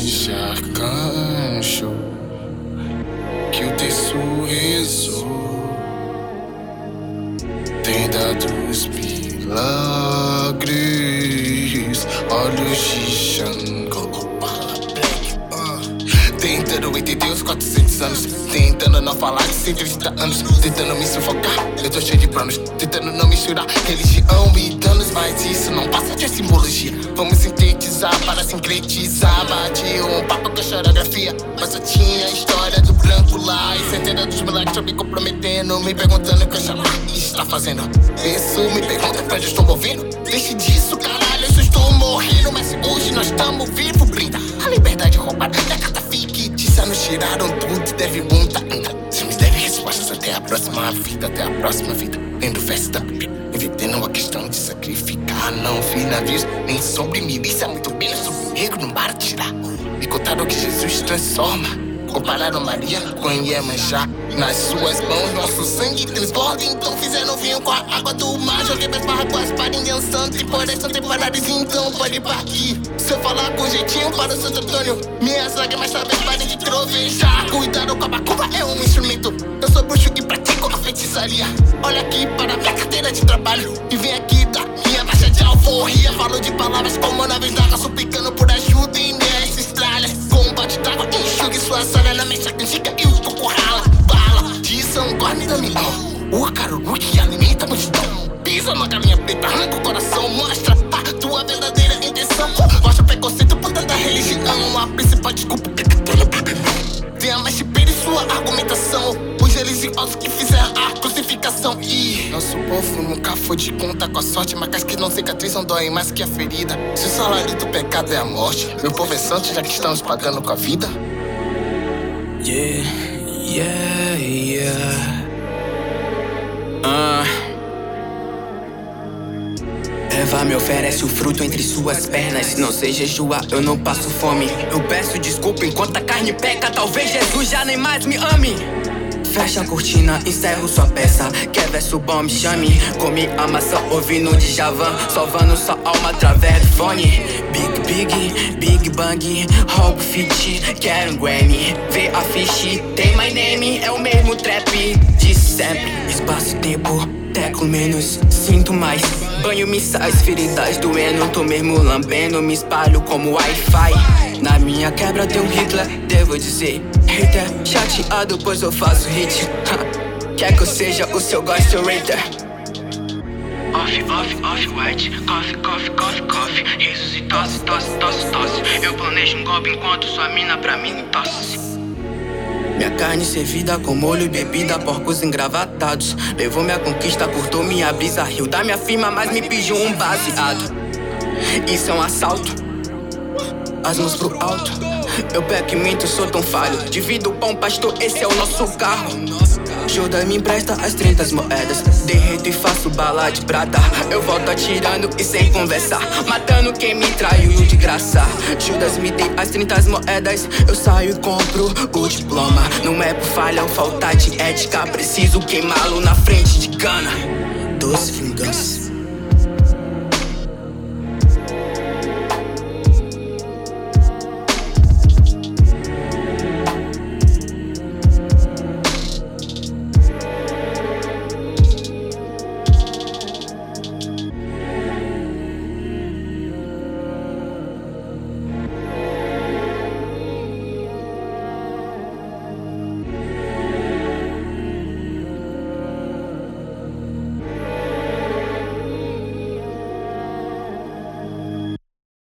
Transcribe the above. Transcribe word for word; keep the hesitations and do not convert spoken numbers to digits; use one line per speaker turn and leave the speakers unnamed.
de arcanjo, que o teu sorriso tem dado os milagres. Olhos de Xangô, tentando entender os quatrocentos anos, tentando não falar de cento e trinta anos, tentando me sufocar, eu tô cheio de planos, tentando não misturar religião e danos, mas isso não passa de simbologia. Vamos sintetizar para sincretizar, bati um papo com a choreografia, mas só tinha a história do branco lá, e centena dos moleques me comprometendo, me perguntando o que eu está fazendo. Isso me pergunta pra onde eu estou movendo, deixe disso, caralho, eu estou morrendo, mas hoje nós estamos vivos, brinda a liberdade roubada da carta fictícia, nos tiraram tudo e deve muita ainda. Se me deve respostas até a próxima vida, até a próxima vida. Lendo verso da Bíblia, inventando a questão de sacrificar. Não vi navios, nem sobre milícia, muito menos sobre negro no mar tirar. Me contaram que Jesus transforma. Compararam Maria com Iemanjá. Nas suas mãos nosso sangue transborda. Então fizeram vinho com a água do mar. Joguei minhas barras com as parinhas santo. E por essa temporários então pode ir pra aqui. Se eu falar com jeitinho para o Santo Antônio, minhas lágrimas talvez parem de trovejar. Cuidado com a macumba, é um instrumento. Eu sou bruxo e pratico a feitiçaria. Olha aqui para minha carteira de trabalho e vem aqui da minha taxa de alforria. Falo de palavras como naves d'água, suplicando por ajuda e nessa estrada. Combate d'água, enxugue sua sala na mecha canjica e o coco rala. Bala de São Corne da Milão, o caruru que alimenta a multidão. Pisa na galinha preta, arranca o coração, mostra a tua verdadeira intenção. Mostra o preconceito por tanta religião, a principal desculpa que venha mais te pedir sua argumentação. Os religiosos que fizeram a crucificação. E nosso povo nunca foi de conta com a sorte, marcas que não cicatrizam doem mais que a ferida. Se o salário do pecado é a morte, meu povo é santo já que estamos pagando com a vida.
Yeah, yeah, yeah. Ah. Eva me oferece o fruto entre suas pernas. Se não sei jejuar, eu não passo fome. Eu peço desculpa enquanto a carne peca. Talvez Jesus já nem mais me ame. Fecha a cortina, encerro sua peça. Quer verso bom, me chame. Comi a maçã ouvindo Djavan, salvando sua alma através do fone. Big, big, big bang, roubo fit, quero um Grammy. Vê a fiche, tem my name, é o mesmo trap de sempre. Espaço, tempo, teclo menos, sinto mais. Banho me sais, feridas doendo, tô mesmo lambendo. Me espalho como Wi-Fi. Na minha quebra tem um Hitler, devo dizer. Hater, chateado pois eu faço hit. Quer que eu seja o seu ghostwriter? Off, off, off, white. Coffee, coffee, coffee, coffee. Risos e tosse, tosse, tosse, tosse. Eu planejo um golpe enquanto sua mina pra mim tosse. Minha carne servida com molho e bebida, porcos engravatados. Levou minha conquista, cortou minha brisa. Riu da minha firma, mas me pediu um baseado. Isso é um assalto. As mãos pro alto. Eu peco e minto, sou tão falho. Divido o pão, pastor, esse é o nosso carro. Judas me empresta as trinta moedas. Derreto e faço bala de prata. Eu volto atirando e sem conversar, matando quem me traiu de graça. Judas me tem as trinta moedas. Eu saio e compro o diploma. Não é por falha ou falta de ética, preciso queimá-lo na frente de cana. Doce vingança.